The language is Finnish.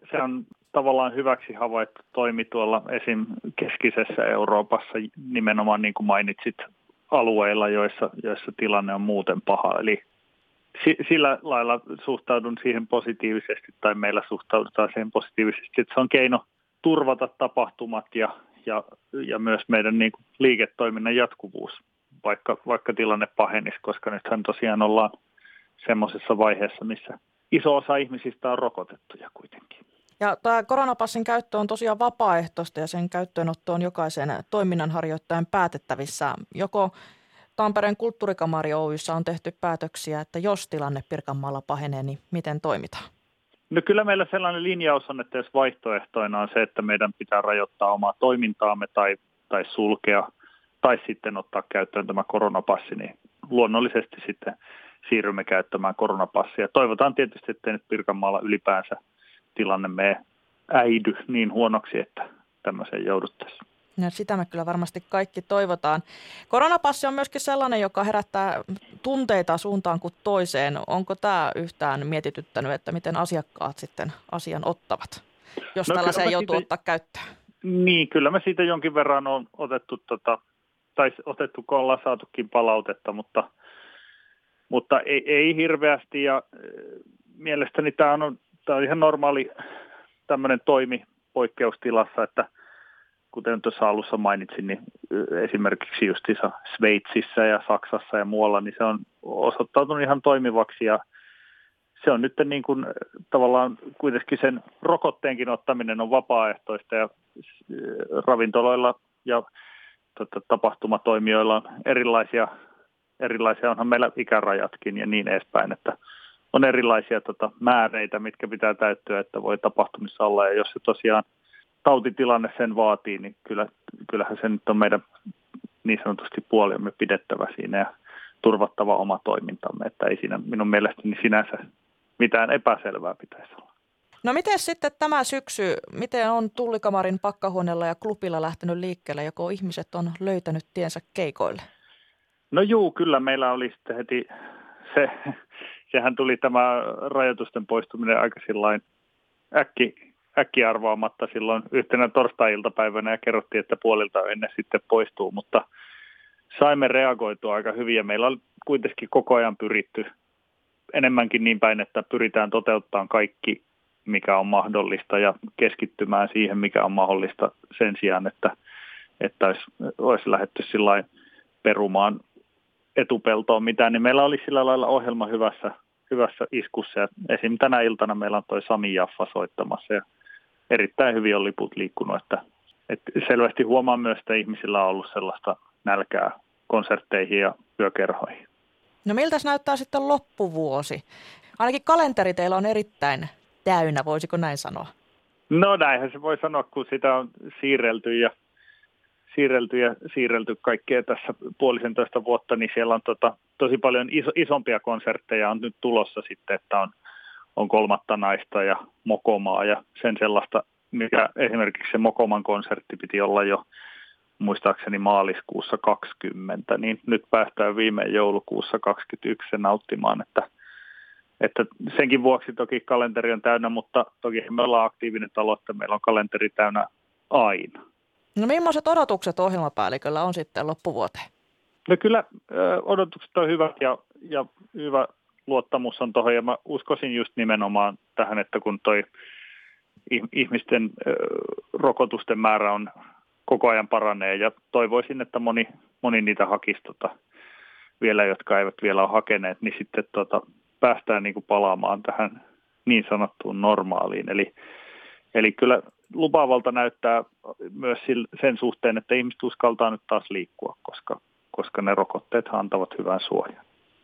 se on tavallaan hyväksi havaittu toimi tuolla esim. Keskisessä Euroopassa, nimenomaan niin kuin mainitsit, alueilla, joissa tilanne on muuten paha. Eli sillä lailla suhtaudun siihen positiivisesti, tai meillä suhtaudutaan siihen positiivisesti, että se on keino turvata tapahtumat ja myös meidän niin kuin liiketoiminnan jatkuvuus, vaikka tilanne pahenisi, koska nythän tosiaan ollaan semmoisessa vaiheessa, missä iso osa ihmisistä on rokotettuja kuitenkin. Ja tämä koronapassin käyttö on tosiaan vapaaehtoista ja sen käyttöönotto on jokaisen toiminnanharjoittajan päätettävissä. Joko Tampereen kulttuurikamari Oy:ssä on tehty päätöksiä, että jos tilanne Pirkanmaalla pahenee, niin miten toimitaan? No kyllä meillä sellainen linjaus on, että jos vaihtoehtoina on se, että meidän pitää rajoittaa omaa toimintaamme tai sulkea tai sitten ottaa käyttöön tämä koronapassi, niin luonnollisesti sitten siirrymme käyttämään koronapassia. Toivotaan tietysti, että nyt Pirkanmaalla ylipäänsä tilanne mene äidy niin huonoksi, että tämmöiseen jouduttaisiin. Ja sitä me kyllä varmasti kaikki toivotaan. Koronapassi on myöskin sellainen, joka herättää tunteita suuntaan kuin toiseen. Onko tämä yhtään mietityttänyt, että miten asiakkaat sitten asian ottavat, jos tällaiseen joutuu ottaa käyttöön? Niin, kyllä me siitä jonkin verran on otettu, kun ollaan saatukin palautetta, mutta ei hirveästi. Ja mielestäni tämä on ihan normaali tämmöinen toimi poikkeustilassa, että kuten tuossa alussa mainitsin, niin esimerkiksi justiinsa Sveitsissä ja Saksassa ja muualla, niin se on osoittautunut ihan toimivaksi ja se on nyt niin kuin tavallaan kuitenkin sen rokotteenkin ottaminen on vapaaehtoista ja ravintoloilla ja tapahtumatoimijoilla on erilaisia onhan meillä ikärajatkin ja niin edespäin, että on erilaisia määreitä, mitkä pitää täyttyä, että voi tapahtumissa olla ja jos se tosiaan tautitilanne sen vaatii, niin kyllähän se nyt on meidän niin sanotusti puoliamme pidettävä siinä ja turvattava oma toimintamme, että ei siinä minun mielestäni sinänsä mitään epäselvää pitäisi olla. No miten sitten tämä syksy, miten on Tullikamarin pakkahuoneella ja klubilla lähtenyt liikkeelle, joko ihmiset on löytänyt tiensä keikoille? No juu, kyllä meillä oli sitten heti sehän tuli tämä rajoitusten poistuminen aika sillain äkkiarvaamatta silloin yhtenä torstai-iltapäivänä ja kerrottiin, että puolilta ennen sitten poistuu, mutta saimme reagoitua aika hyvin ja meillä on kuitenkin koko ajan pyritty enemmänkin niin päin, että pyritään toteuttamaan kaikki, mikä on mahdollista ja keskittymään siihen, mikä on mahdollista sen sijaan, että olisi lähdetty sillain perumaan etupeltoon mitään, niin meillä oli sillä lailla ohjelma hyvässä iskussa ja esim. Tänä iltana meillä on toi Sami Jaffa soittamassa ja erittäin hyvin on liput liikkunut, että selvästi huomaan myös, että ihmisillä on ollut sellaista nälkää konsertteihin ja yökerhoihin. No miltäs näyttää sitten loppuvuosi? Ainakin kalenteri teillä on erittäin täynnä, voisiko näin sanoa? No näinhän se voi sanoa, kun sitä on siirrelty kaikkea tässä 1,5 vuotta, niin siellä on tosi paljon isompia konsertteja on nyt tulossa sitten, että on Kolmatta naista ja Mokomaa ja sen sellaista, mikä esimerkiksi se Mokoman konsertti piti olla jo muistaakseni maaliskuussa 20, niin nyt päästään viimein joulukuussa 21 nauttimaan, että senkin vuoksi toki kalenteri on täynnä, mutta toki me ollaan aktiivinen talo, että meillä on kalenteri täynnä aina. No millaiset odotukset ohjelmapäälliköllä on sitten loppuvuoteen? No kyllä odotukset on hyvät ja hyvä luottamus on tuohon ja mä uskoisin just nimenomaan tähän, että kun toi ihmisten rokotusten määrä on koko ajan paranee ja toivoisin, että moni niitä hakisi vielä, jotka eivät vielä ole hakeneet, niin sitten päästään niin kuin palaamaan tähän niin sanottuun normaaliin. Eli kyllä lupaavalta näyttää myös sen suhteen, että ihmiset uskaltaa nyt taas liikkua, koska ne rokotteet antavat hyvän suojan.